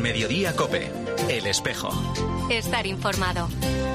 Mediodía COPE, El Espejo. Estar informado.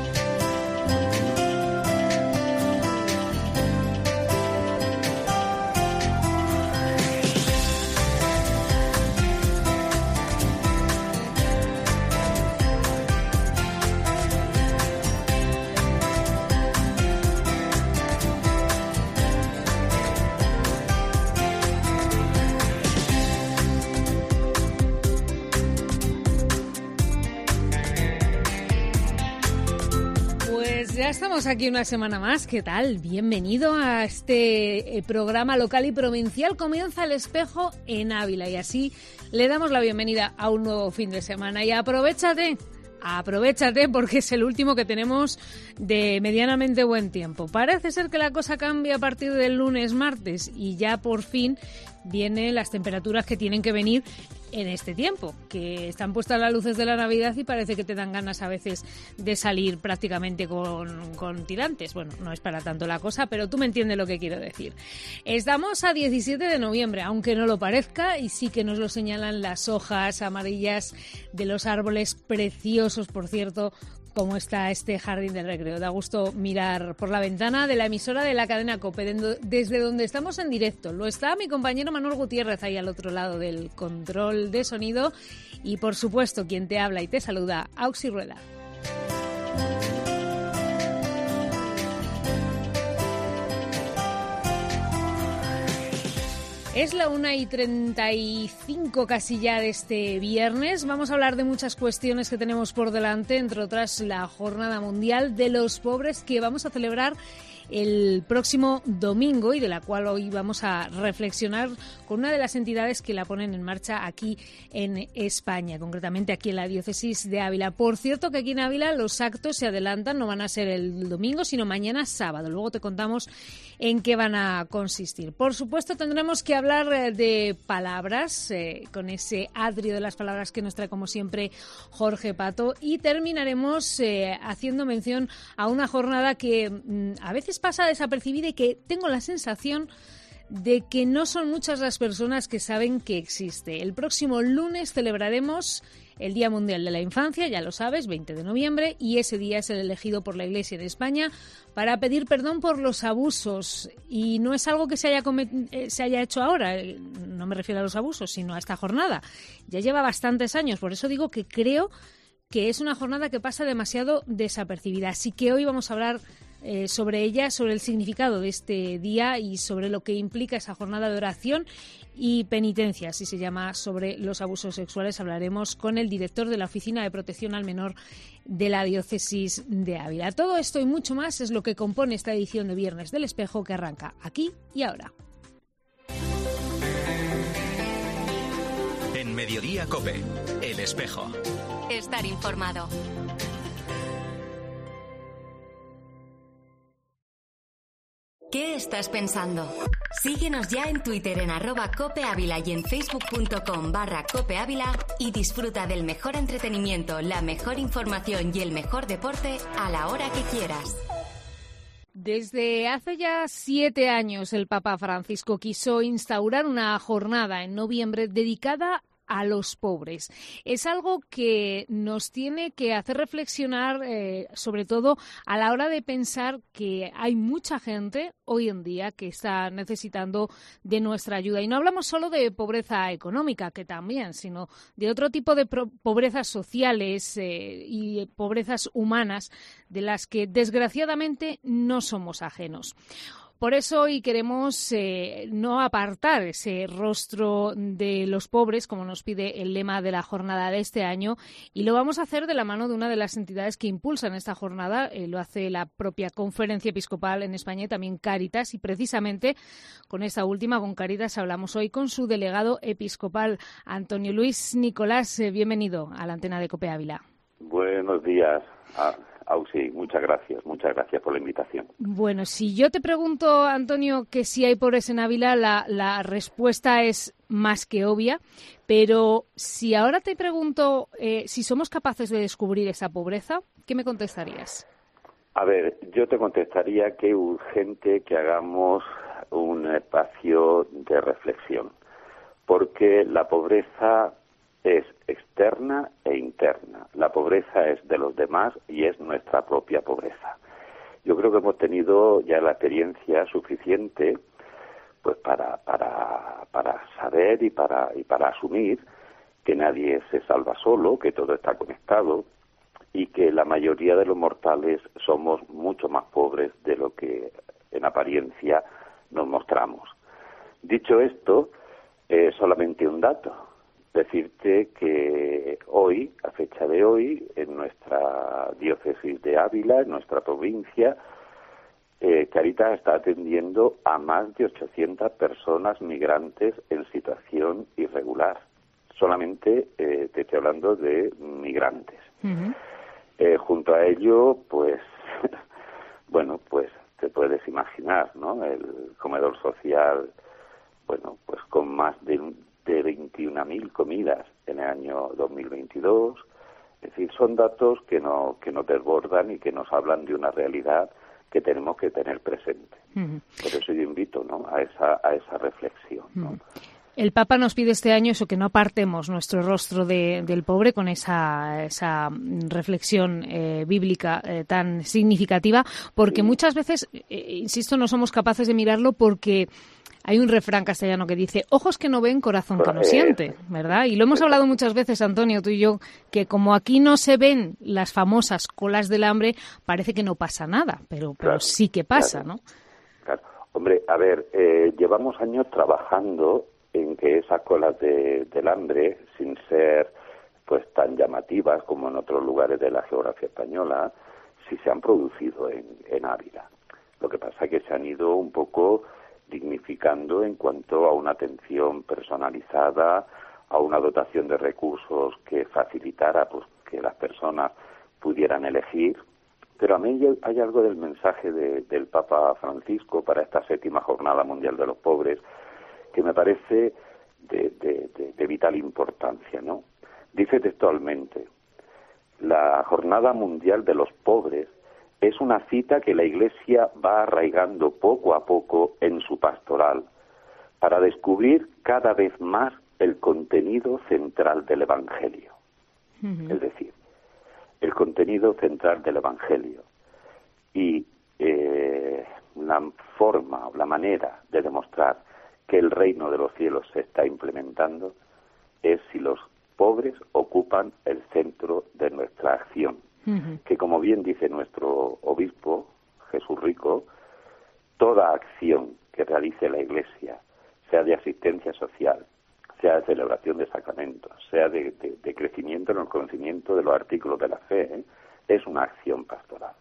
Ya estamos aquí una semana más. ¿Qué tal? Bienvenido a este programa local y provincial. Comienza El Espejo en Ávila y así le damos la bienvenida a un nuevo fin de semana. Y aprovechate porque es el último que tenemos de medianamente buen tiempo. Parece ser que la cosa cambia a partir del lunes, martes y ya por fin vienen las temperaturas que tienen que venir en este tiempo, que están puestas las luces de la Navidad y parece que te dan ganas a veces de salir prácticamente con tirantes. Bueno, no es para tanto la cosa, pero tú me entiendes lo que quiero decir. Estamos a 17 de noviembre, aunque no lo parezca, y sí que nos lo señalan las hojas amarillas de los árboles preciosos, por cierto, como está este jardín del recreo. Da gusto mirar por la ventana de la emisora de la cadena COPE, desde donde estamos en directo. Lo está mi compañero Manuel Gutiérrez ahí al otro lado del control de sonido y, por supuesto, quien te habla y te saluda, Auxi Rueda. Es la 1:35 casi ya de este viernes. Vamos a hablar de muchas cuestiones que tenemos por delante, entre otras la Jornada Mundial de los Pobres que vamos a celebrar el próximo domingo y de la cual hoy vamos a reflexionar con una de las entidades que la ponen en marcha aquí en España, concretamente aquí en la diócesis de Ávila. Por cierto que aquí en Ávila los actos se adelantan, no van a ser el domingo, sino mañana sábado. Luego te contamos en qué van a consistir. Por supuesto tendremos que hablar de palabras, con ese atrio de las palabras que nos trae como siempre Jorge Pato, y terminaremos haciendo mención a una jornada que a veces pasa desapercibida y que tengo la sensación de que no son muchas las personas que saben que existe. El próximo lunes celebraremos el Día Mundial de la Infancia, ya lo sabes, 20 de noviembre, y ese día es el elegido por la Iglesia de España para pedir perdón por los abusos. Y no es algo que se haya hecho ahora, no me refiero a los abusos, sino a esta jornada. Ya lleva bastantes años, por eso digo que creo que es una jornada que pasa demasiado desapercibida. Así que hoy vamos a hablar sobre ella, sobre el significado de este día y sobre lo que implica esa jornada de oración y penitencia, así se llama, sobre los abusos sexuales. Hablaremos con el director de la Oficina de Protección al Menor de la Diócesis de Ávila. Todo esto y mucho más es lo que compone esta edición de Viernes del Espejo que arranca aquí y ahora. En Mediodía COPE, El Espejo. Estar informado. ¿Qué estás pensando? Síguenos ya en Twitter en @copeávila y en facebook.com/copeávila y disfruta del mejor entretenimiento, la mejor información y el mejor deporte a la hora que quieras. Desde hace ya 7 años el Papa Francisco quiso instaurar una jornada en noviembre dedicada a los pobres. Es algo que nos tiene que hacer reflexionar, sobre todo a la hora de pensar que hay mucha gente hoy en día que está necesitando de nuestra ayuda. Y no hablamos solo de pobreza económica, que también, sino de otro tipo de pobrezas sociales y pobrezas humanas de las que desgraciadamente no somos ajenos. Por eso hoy queremos no apartar ese rostro de los pobres, como nos pide el lema de la jornada de este año, y lo vamos a hacer de la mano de una de las entidades que impulsan esta jornada. Lo hace la propia Conferencia Episcopal en España y también Cáritas, y precisamente con esta última, con Cáritas, hablamos hoy con su delegado episcopal, Antonio Luis Nicolás. Bienvenido a la antena de COPE Ávila. Buenos días, Auxi, muchas gracias por la invitación. Bueno, si yo te pregunto, Antonio, que si hay pobres en Ávila, la respuesta es más que obvia, pero si ahora te pregunto si somos capaces de descubrir esa pobreza, ¿qué me contestarías? A ver, yo te contestaría que es urgente que hagamos un espacio de reflexión, porque la pobreza es externa e interna. La pobreza es de los demás y es nuestra propia pobreza. Yo creo que hemos tenido ya la experiencia suficiente pues para saber y para asumir que nadie se salva solo, que todo está conectado y que la mayoría de los mortales somos mucho más pobres de lo que en apariencia nos mostramos. Dicho esto, solamente un dato. Decirte que hoy, a fecha de hoy, en nuestra diócesis de Ávila, en nuestra provincia, Cáritas está atendiendo a más de 800 personas migrantes en situación irregular. Solamente te estoy hablando de migrantes. Uh-huh. Junto a ello, pues, bueno, pues te puedes imaginar, ¿no? El comedor social, bueno, pues con más de 21.000 comidas en el año 2022. Es decir, son datos que nos desbordan y que nos hablan de una realidad que tenemos que tener presente. Uh-huh. Por eso yo invito, ¿no?, a esa reflexión, ¿no? Uh-huh. El Papa nos pide este año eso, que no apartemos nuestro rostro del pobre con esa reflexión bíblica tan significativa, porque muchas veces, insisto, no somos capaces de mirarlo porque hay un refrán castellano que dice, ojos que no ven, corazón que no siente, ¿verdad? Y lo hemos hablado muchas veces, Antonio, tú y yo, que como aquí no se ven las famosas colas del hambre, parece que no pasa nada, pero sí que pasa, ¿no? Claro. Hombre, a ver, llevamos años trabajando en que esas colas del hambre, sin ser pues tan llamativas como en otros lugares de la geografía española, sí se han producido en Ávila. Lo que pasa es que se han ido un poco dignificando en cuanto a una atención personalizada, a una dotación de recursos que facilitara pues que las personas pudieran elegir. Pero a mí hay algo del mensaje del Papa Francisco para esta 7ª Jornada Mundial de los Pobres que me parece de vital importancia, ¿no? Dice textualmente: la Jornada Mundial de los Pobres es una cita que la Iglesia va arraigando poco a poco en su pastoral para descubrir cada vez más el contenido central del Evangelio. Uh-huh. Es decir, el contenido central del Evangelio. Y la forma o la manera de demostrar que el reino de los cielos se está implementando es si los pobres ocupan el centro de nuestra acción. Uh-huh. Que, como bien dice nuestro obispo, Jesús Rico, toda acción que realice la Iglesia, sea de asistencia social, sea de celebración de sacramentos, sea de crecimiento en el conocimiento de los artículos de la fe, es una acción pastoral.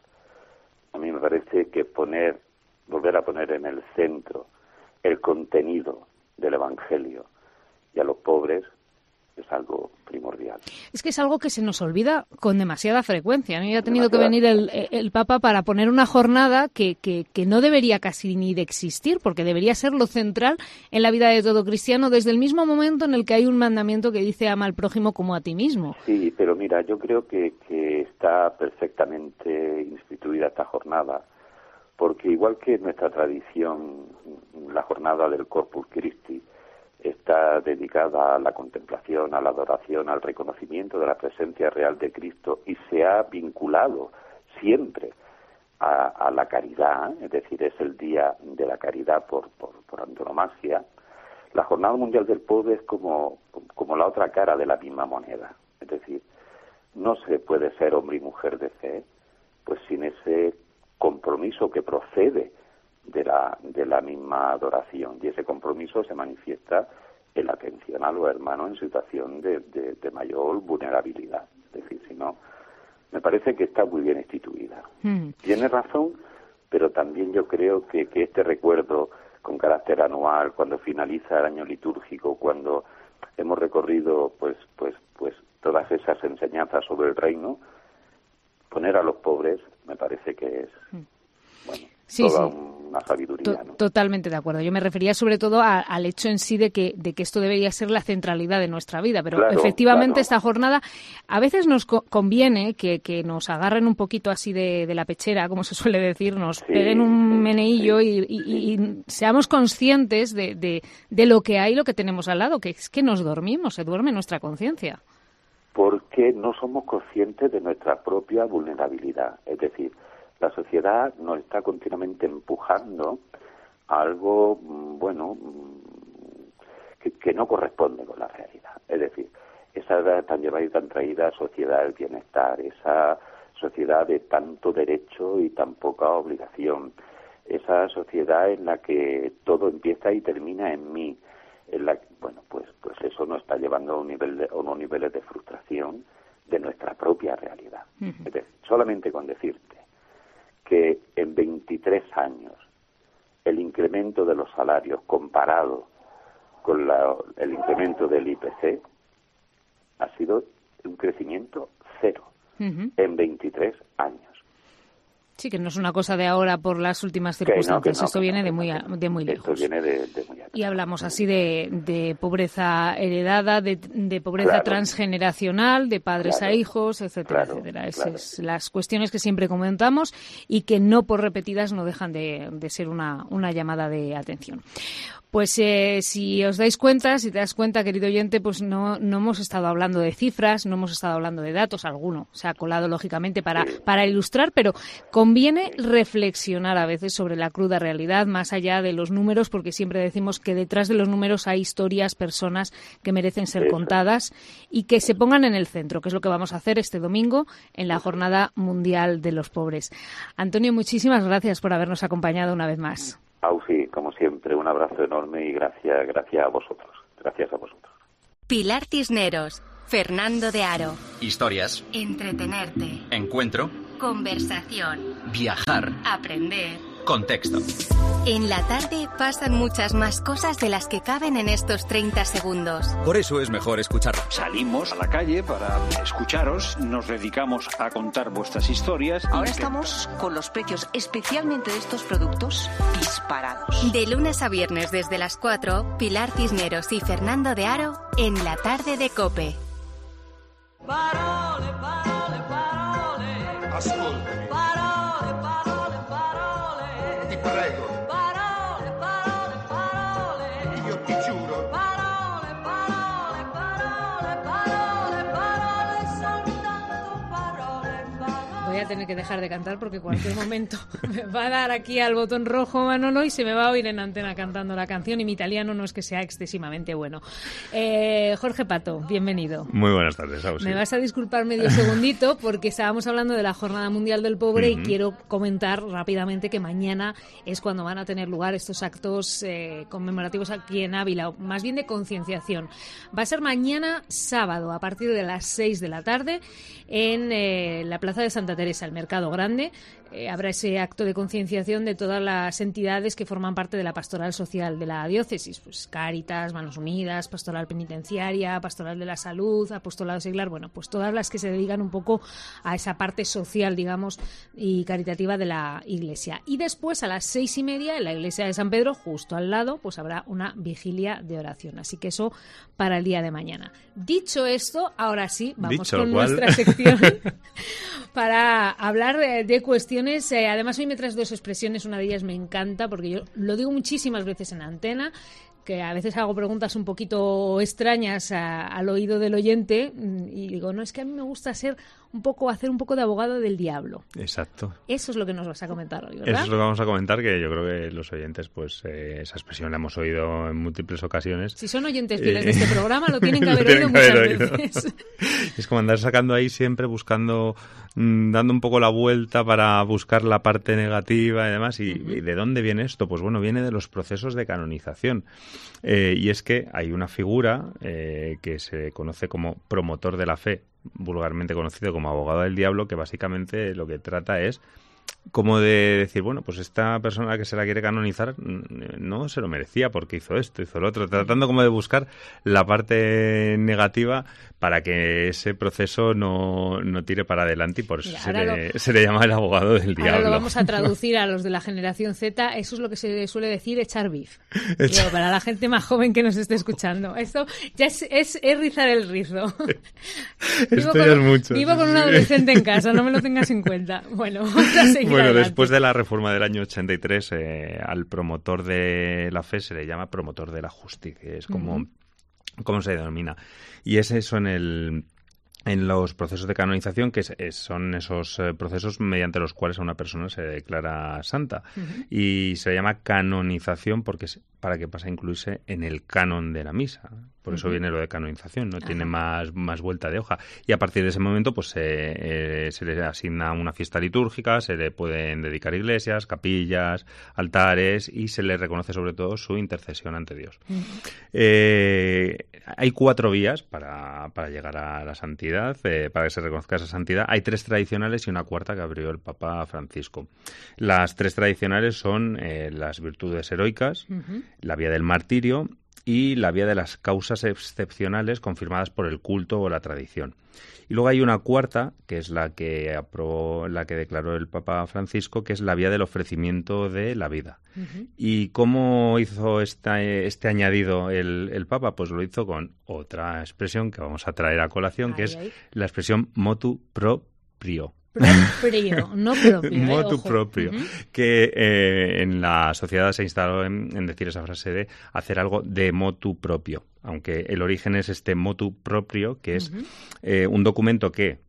A mí me parece que volver a poner en el centro el contenido del Evangelio y a los pobres es algo primordial. Es que es algo que se nos olvida con demasiada frecuencia, ¿no? Y ha tenido que venir el Papa para poner una jornada que no debería casi ni de existir, porque debería ser lo central en la vida de todo cristiano desde el mismo momento en el que hay un mandamiento que dice ama al prójimo como a ti mismo. Sí, pero mira, yo creo que está perfectamente instituida esta jornada, porque igual que en nuestra tradición, la jornada del Corpus Christi está dedicada a la contemplación, a la adoración, al reconocimiento de la presencia real de Cristo y se ha vinculado siempre a la caridad, es decir, es el día de la caridad por antonomasia. La Jornada Mundial del Pobre es como la otra cara de la misma moneda, es decir, no se puede ser hombre y mujer de fe pues sin ese compromiso que procede de la misma adoración, y ese compromiso se manifiesta en la atención a los hermanos en situación de mayor vulnerabilidad. Es decir, si no, me parece que está muy bien instituida. Tiene razón, pero también yo creo que este recuerdo con carácter anual, cuando finaliza el año litúrgico, cuando hemos recorrido pues todas esas enseñanzas sobre el reino, poner a los pobres me parece que es sí, toda sí. una sabiduría, ¿no? Totalmente de acuerdo. Yo me refería sobre todo al hecho en sí de que esto debería ser la centralidad de nuestra vida, pero claro, efectivamente esta jornada a veces nos conviene que nos agarren un poquito así de la pechera, como se suele decir, nos peguen un meneillo y seamos conscientes de lo que hay, lo que tenemos al lado, que es que nos dormimos, se duerme nuestra conciencia. Porque no somos conscientes de nuestra propia vulnerabilidad. Es decir, la sociedad nos está continuamente empujando a algo, bueno, que no corresponde con la realidad. Es decir, esa tan llevada y tan traída sociedad del bienestar, esa sociedad de tanto derecho y tan poca obligación, esa sociedad en la que todo empieza y termina en mí, en la bueno, pues eso nos está llevando a unos niveles de frustración de nuestra propia realidad. Uh-huh. Es decir, solamente con decirte que en 23 años el incremento de los salarios comparado con el incremento del IPC ha sido un crecimiento cero. Uh-huh. En 23 años. Sí, que no es una cosa de ahora por las últimas circunstancias. Esto viene de muy lejos. Esto viene de muy atrás. Y hablamos así de pobreza heredada, de pobreza transgeneracional, de padres a hijos, etcétera, etcétera. Esas las cuestiones que siempre comentamos y que no por repetidas no dejan de ser una llamada de atención. Pues si os dais cuenta, si te das cuenta, querido oyente, pues no hemos estado hablando de cifras, no hemos estado hablando de datos, alguno se ha colado lógicamente para ilustrar, pero conviene reflexionar a veces sobre la cruda realidad, más allá de los números, porque siempre decimos que detrás de los números hay historias, personas que merecen ser contadas y que se pongan en el centro, que es lo que vamos a hacer este domingo en la Jornada Mundial de los Pobres. Antonio, muchísimas gracias por habernos acompañado una vez más. Ausi, como siempre, un abrazo enorme y gracias a vosotros. Gracias a vosotros. Pilar Cisneros, Fernando de Aro. Historias. Entretenerte. Encuentro. Conversación. Viajar. Aprender. Contexto. En la tarde pasan muchas más cosas de las que caben en estos 30 segundos. Por eso es mejor escucharlo. Salimos a la calle para escucharos, nos dedicamos a contar vuestras historias. Ahora estamos con los precios, especialmente de estos productos, disparados. De lunes a viernes desde las 4, Pilar Cisneros y Fernando de Aro en la tarde de COPE. Parole, parole, parole. Ascoltami. Parole, parole, parole. Ti prego. Parole, parole, parole. Io ti giuro. Parole, parole, parole, parole, parole, soltanto parole, parole. Voy a tener que dejar de cantar porque en cualquier momento me va a dar aquí al botón rojo Manolo y se me va a oír en antena cantando la canción y mi italiano no es que sea excesivamente bueno. Jorge Pato, bienvenido. Muy buenas tardes, Ausi. Me vas a disculpar medio segundito porque estábamos hablando de la Jornada Mundial del Pobre y quiero comentar rápidamente que mañana es cuando van a tener lugar estos actos conmemorativos aquí en Ávila, más bien de concienciación. Va a ser mañana sábado a partir de las 6 de la tarde en la Plaza de Santa Teresa, el Mercado Grande. Habrá ese acto de concienciación de todas las entidades que forman parte de la pastoral social de la diócesis, pues Cáritas, Manos Unidas, Pastoral Penitenciaria, Pastoral de la Salud, Apostolado Seglar, bueno, pues todas las que se dedican un poco a esa parte social, digamos, y caritativa de la Iglesia. Y después a las 6:30 en la Iglesia de San Pedro, justo al lado, pues habrá una vigilia de oración. Así que eso para el día de mañana. Dicho esto, ahora sí, vamos con nuestra sección para hablar de cuestiones. Además, hoy me traes dos expresiones. Una de ellas me encanta porque yo lo digo muchísimas veces en antena, que a veces hago preguntas un poquito extrañas al oído del oyente y digo, no, es que a mí me gusta hacer un poco de abogado del diablo. Exacto. Eso es lo que nos vas a comentar hoy, ¿verdad? Eso es lo que vamos a comentar, que yo creo que los oyentes, pues esa expresión la hemos oído en múltiples ocasiones. Si son oyentes fieles de este programa, lo tienen que haber oído muchas veces. Es como andar sacando ahí siempre, buscando, dando un poco la vuelta para buscar la parte negativa y demás. ¿Y de dónde viene esto? Pues bueno, viene de los procesos de canonización. Y es que hay una figura que se conoce como promotor de la fe, vulgarmente conocido como abogado del diablo, que básicamente lo que trata es como de decir, bueno, pues esta persona que se la quiere canonizar no se lo merecía porque hizo esto, hizo lo otro, tratando como de buscar la parte negativa para que ese proceso no tire para adelante, y por eso se le llama el abogado del diablo. Ahora lo vamos a traducir a los de la generación Z. Eso es lo que se suele decir, echar beef. Digo, para la gente más joven que nos esté escuchando. Esto ya es rizar el rizo. Esto ya es mucho. Vivo con un adolescente en casa, no me lo tengas en cuenta. Bueno, vamos a seguir adelante. Después de la reforma del año 83, al promotor de la fe se le llama promotor de la justicia, que es como se denomina. Y es eso en los procesos de canonización, que son esos procesos mediante los cuales a una persona se declara santa. Y se llama canonización porque es para que pase a incluirse en el canon de la misa. Por eso viene lo de canonización, no tiene más vuelta de hoja. Y a partir de ese momento pues se le asigna una fiesta litúrgica, se le pueden dedicar iglesias, capillas, altares, y se le reconoce sobre todo su intercesión ante Dios. Hay 4 vías para llegar a la santidad, para que se reconozca esa santidad. Hay 3 tradicionales y una cuarta que abrió el Papa Francisco. Las 3 tradicionales son las virtudes heroicas, la vía del martirio y la vía de las causas excepcionales confirmadas por el culto o la tradición. Y luego hay una cuarta, que es la que declaró el Papa Francisco, que es la vía del ofrecimiento de la vida. ¿Y cómo hizo este añadido el Papa? Pues lo hizo con otra expresión que vamos a traer a colación, que es la expresión motu proprio. Propio, no propio. Motu proprio, que en la sociedad se instaló en decir esa frase de hacer algo de motu propio, aunque el origen es este motu proprio, que es un documento que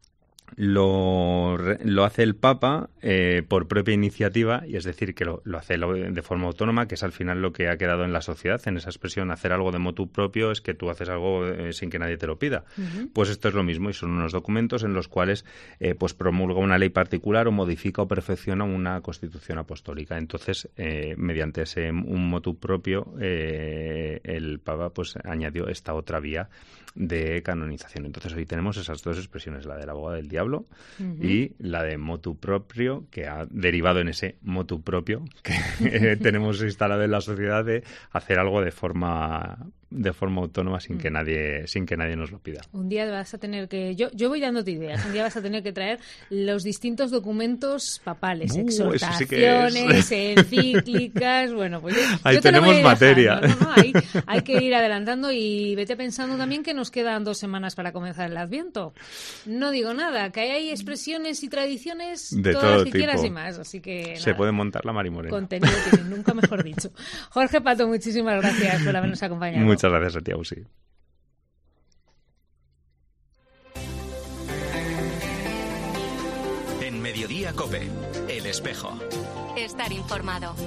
lo hace el Papa por propia iniciativa, y es decir, que lo hace de forma autónoma, que es al final lo que ha quedado en la sociedad, en esa expresión, hacer algo de motu propio, es que tú haces algo sin que nadie te lo pida. Pues esto es lo mismo, y son unos documentos en los cuales pues promulga una ley particular o modifica o perfecciona una constitución apostólica. Entonces, mediante un motu propio, el Papa pues añadió esta otra vía de canonización. Entonces hoy tenemos esas 2 expresiones, la del abogado del diablo y la de motu proprio, que ha derivado en ese motu propio que tenemos instalado en la sociedad, de hacer algo de forma autónoma sin que nadie nos lo pida. Un día vas a tener que... Yo voy dándote ideas. Un día vas a tener que traer los distintos documentos papales, exhortaciones, encíclicas... Bueno, pues ahí yo te tenemos materia. Hay que ir adelantando, y vete pensando también que nos quedan 2 semanas para comenzar el Adviento. No digo nada, que hay expresiones y tradiciones de todas todo las que tipo. Quieras y más, así que... Se puede montar la marimorena. Contenido tiene, nunca mejor dicho. Jorge Pato, muchísimas gracias por habernos acompañado. Muchas gracias a ti, Ausi. En Mediodía COPE, El Espejo. Estar informado.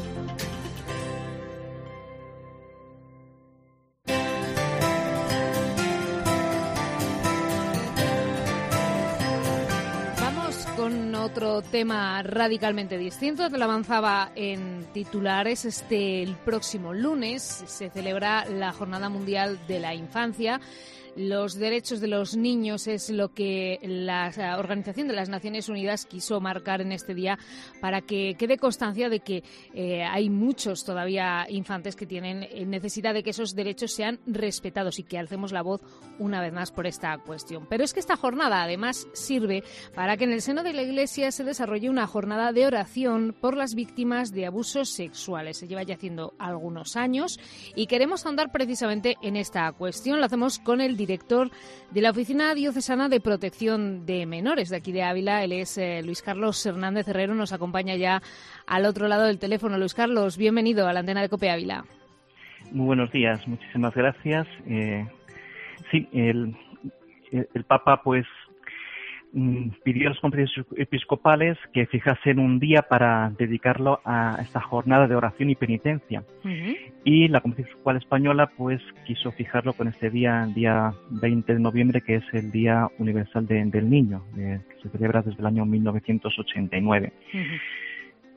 Con otro tema radicalmente distinto, te lo avanzaba en titulares. El próximo lunes se celebra la Jornada Mundial de la Infancia. Los derechos de los niños es lo que la Organización de las Naciones Unidas quiso marcar en este día, para que quede constancia de que hay muchos todavía infantes que tienen necesidad de que esos derechos sean respetados, y que alcemos la voz una vez más por esta cuestión. Pero es que esta jornada además sirve para que en el seno de la Iglesia se desarrolle una jornada de oración por las víctimas de abusos sexuales. Se lleva ya haciendo algunos años y queremos ahondar precisamente en esta cuestión. Lo hacemos con el director de la Oficina Diocesana de Protección de Menores de aquí de Ávila. Él es Luis Carlos Hernández Herrero, nos acompaña ya al otro lado del teléfono. Luis Carlos, bienvenido a la antena de COPE Ávila. Muy buenos días, muchísimas gracias. Sí, el Papa pues pidió a las conferencias episcopales que fijasen un día para dedicarlo a esta jornada de oración y penitencia. Y la Conferencia Episcopal Española pues quiso fijarlo con este día, el día 20 de noviembre, que es el Día Universal del Niño, que se celebra desde el año 1989.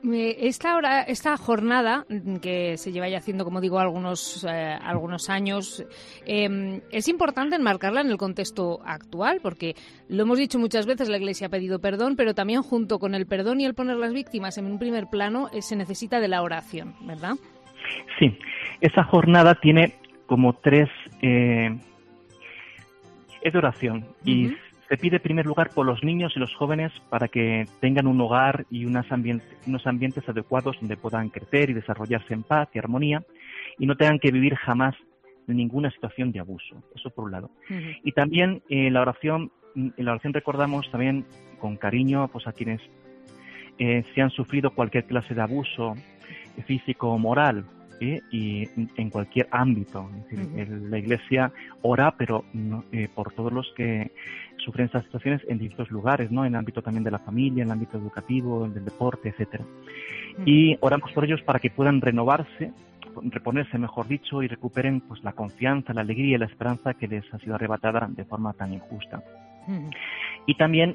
Esta jornada, que se lleva ya haciendo, como digo, algunos años, es importante enmarcarla en el contexto actual, porque lo hemos dicho muchas veces, la Iglesia ha pedido perdón, pero también junto con el perdón y el poner las víctimas en un primer plano, se necesita de la oración, ¿verdad? Sí, esa jornada tiene como tres... es de oración y se pide en primer lugar por los niños y los jóvenes para que tengan un hogar y unos ambientes adecuados donde puedan crecer y desarrollarse en paz y armonía y no tengan que vivir jamás ninguna situación de abuso. Eso por un lado. Y también en la oración recordamos también con cariño pues a quienes se han sufrido cualquier clase de abuso físico o moral. Y en cualquier ámbito. Es decir, la Iglesia ora, pero no, por todos los que sufren estas situaciones en distintos lugares, ¿no? En el ámbito también de la familia, en el ámbito educativo, del deporte, etcétera. Y oramos por ellos para que puedan reponerse, mejor dicho, y recuperen pues la confianza, la alegría y la esperanza que les ha sido arrebatada de forma tan injusta. Y también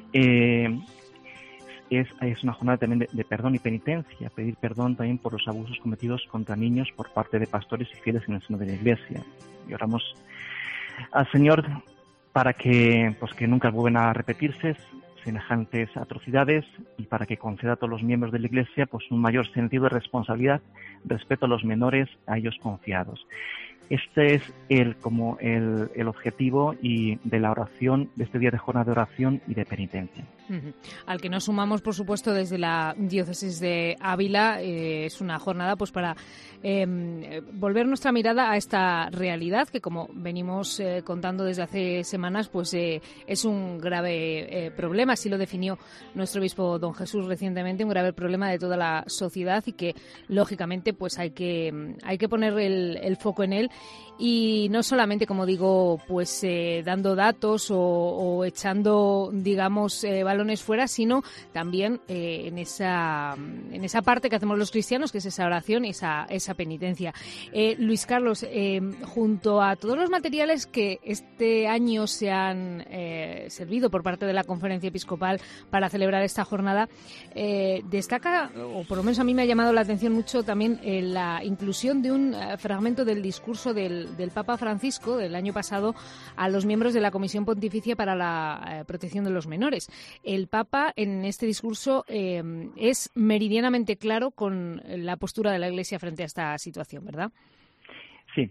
es una jornada también de perdón y penitencia, pedir perdón también por los abusos cometidos contra niños por parte de pastores y fieles en el seno de la Iglesia. Y oramos al Señor para que nunca vuelvan a repetirse semejantes atrocidades y para que conceda a todos los miembros de la Iglesia pues un mayor sentido de responsabilidad, respeto a los menores, a ellos confiados. Este es el objetivo y de la oración, de este día de jornada de oración y de penitencia. Al que nos sumamos, por supuesto, desde la diócesis de Ávila. Es una jornada pues para volver nuestra mirada a esta realidad que, como venimos contando desde hace semanas, pues es un grave problema. Así lo definió nuestro obispo don Jesús recientemente, un grave problema de toda la sociedad y que, lógicamente, pues hay que poner el foco en él. Y no solamente, como digo, pues dando datos o echando, digamos, balones fuera, sino también en esa parte que hacemos los cristianos, que es esa oración y esa penitencia. Luis Carlos, junto a todos los materiales que este año se han servido por parte de la Conferencia Episcopal para celebrar esta jornada, destaca, o por lo menos a mí me ha llamado la atención mucho también la inclusión de un fragmento del discurso del Papa Francisco del año pasado a los miembros de la Comisión Pontificia para la Protección de los Menores. El Papa en este discurso es meridianamente claro con la postura de la Iglesia frente a esta situación, ¿verdad? Sí.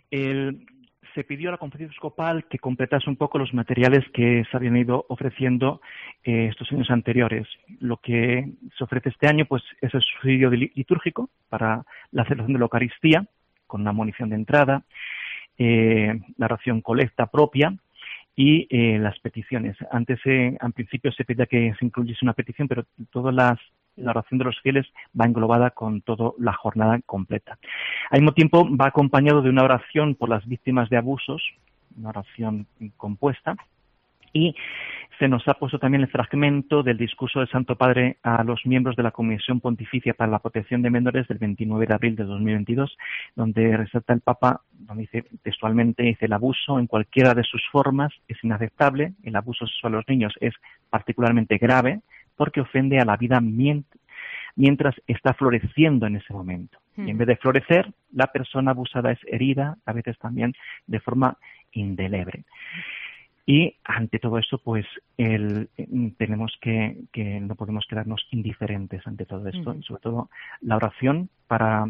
Se pidió a la Conferencia Episcopal que completase un poco los materiales que se habían ido ofreciendo estos años anteriores. Lo que se ofrece este año pues es el subsidio litúrgico para la celebración de la Eucaristía, con una munición de entrada, la oración colecta propia y las peticiones. Antes, al principio, se pedía que se incluyese una petición, pero toda la oración de los fieles va englobada con toda la jornada completa. Al mismo tiempo, va acompañado de una oración por las víctimas de abusos, una oración compuesta, y se nos ha puesto también el fragmento del discurso del Santo Padre a los miembros de la Comisión Pontificia para la Protección de Menores del 29 de abril de 2022, donde resalta el Papa, donde dice textualmente, dice: el abuso en cualquiera de sus formas es inaceptable, el abuso sexual a los niños es particularmente grave porque ofende a la vida mientras está floreciendo en ese momento. Y en vez de florecer, la persona abusada es herida, a veces también de forma indeleble. Y ante todo esto, pues tenemos que no podemos quedarnos indiferentes ante todo esto, y sobre todo la oración para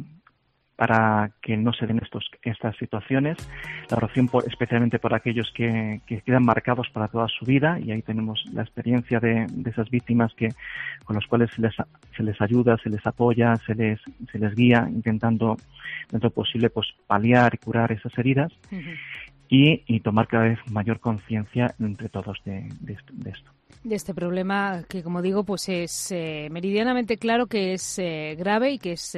que no se den estas situaciones, la oración especialmente por aquellos que quedan marcados para toda su vida, y ahí tenemos la experiencia de esas víctimas con las cuales se les ayuda, se les apoya, se les guía, intentando dentro de lo posible pues paliar y curar esas heridas. Y tomar cada vez mayor conciencia entre todos de esto. De este problema que, como digo, pues es meridianamente claro que es grave y que es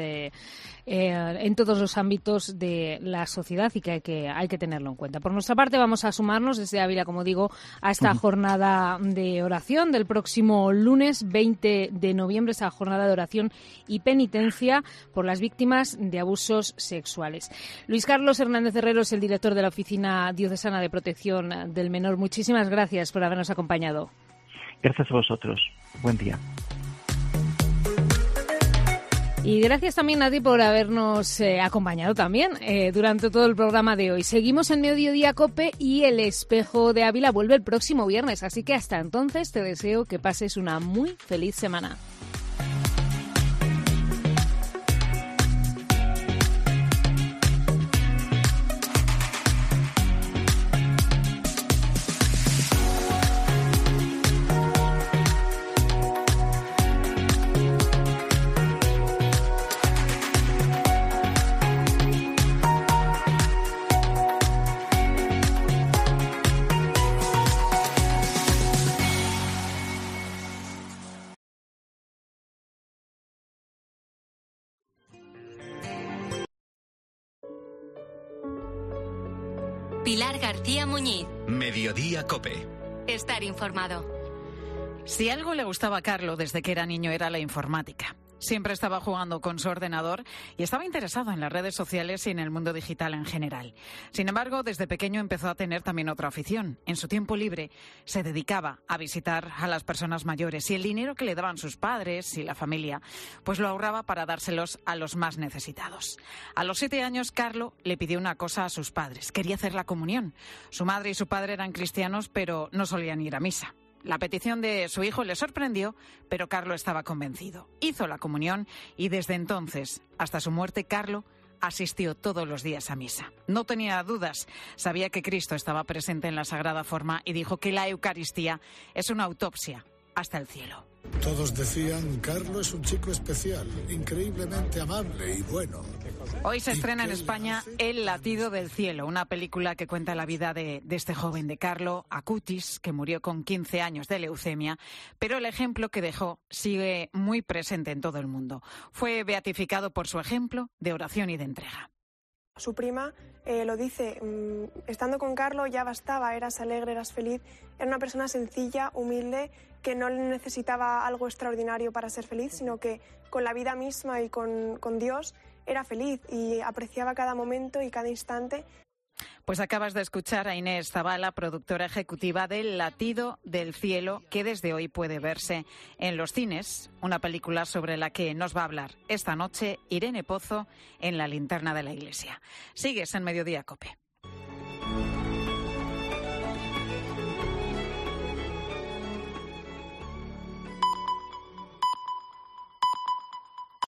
en todos los ámbitos de la sociedad y que hay que tenerlo en cuenta. Por nuestra parte, vamos a sumarnos desde Ávila, como digo, a esta jornada de oración del próximo lunes 20 de noviembre, esta jornada de oración y penitencia por las víctimas de abusos sexuales. Luis Carlos Hernández Herrero es el director de la Oficina Diocesana de Protección del Menor. Muchísimas gracias por habernos acompañado. Gracias a vosotros. Buen día. Y gracias también a ti por habernos acompañado también durante todo el programa de hoy. Seguimos en Mediodía COPE y El Espejo de Ávila vuelve el próximo viernes, así que hasta entonces te deseo que pases una muy feliz semana. Pilar García Muñiz. Mediodía COPE. Estar informado. Si algo le gustaba a Carlo desde que era niño era la informática. Siempre estaba jugando con su ordenador y estaba interesado en las redes sociales y en el mundo digital en general. Sin embargo, desde pequeño empezó a tener también otra afición. En su tiempo libre se dedicaba a visitar a las personas mayores y el dinero que le daban sus padres y la familia, pues lo ahorraba para dárselos a los más necesitados. A los 7 años, Carlo le pidió una cosa a sus padres. Quería hacer la comunión. Su madre y su padre eran cristianos, pero no solían ir a misa. La petición de su hijo le sorprendió, pero Carlo estaba convencido. Hizo la comunión y desde entonces, hasta su muerte, Carlo asistió todos los días a misa. No tenía dudas, sabía que Cristo estaba presente en la Sagrada Forma y dijo que la Eucaristía es una autopsia hasta el cielo. Todos decían, Carlo es un chico especial, increíblemente amable y bueno. Hoy se estrena en España El latido del cielo, una película que cuenta la vida de este joven, de Carlo Acutis, que murió con 15 años de leucemia, pero el ejemplo que dejó sigue muy presente en todo el mundo. Fue beatificado por su ejemplo de oración y de entrega. Su prima lo dice, estando con Carlo ya bastaba, eras alegre, eras feliz, era una persona sencilla, humilde, que no necesitaba algo extraordinario para ser feliz, sino que con la vida misma y con Dios era feliz y apreciaba cada momento y cada instante. Pues acabas de escuchar a Inés Zavala, productora ejecutiva del Latido del Cielo, que desde hoy puede verse en los cines, una película sobre la que nos va a hablar esta noche Irene Pozo en La linterna de la iglesia. Sigues en Mediodía COPE.